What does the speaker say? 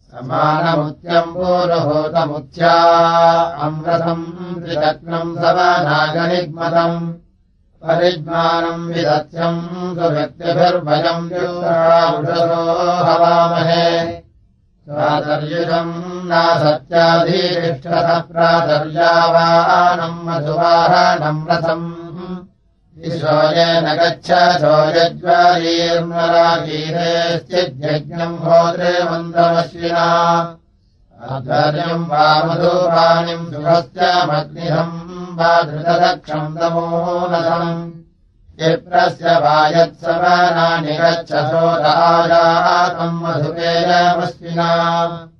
समानमुत्यम् पूर्वभूतमुत्या अमृतम् त्रिचक्रम् सवनागनिग्मतम् परिज्ञानम् विदत्यम् सुभृत्यभिर्भयम् युक्तावृषसो हवामहे प्रातर्युषम् नासत्याधीतिष्ठतः प्रातर्यावानम् मधुवाहनम् रथम् ईशोयेन गच्छसो यज्वारीर्मरागीरेश्चिद्यज्ञम् होत्रे मन्दमश्विना आध्वर्यम् वा मधुपानिम् सुहस्यमग्निहम् वा धृतदक्षम् तमोनसम् क्षिप्रस्य वायत्सवनानि गच्छसो राजातम् मधुपेयमश्विना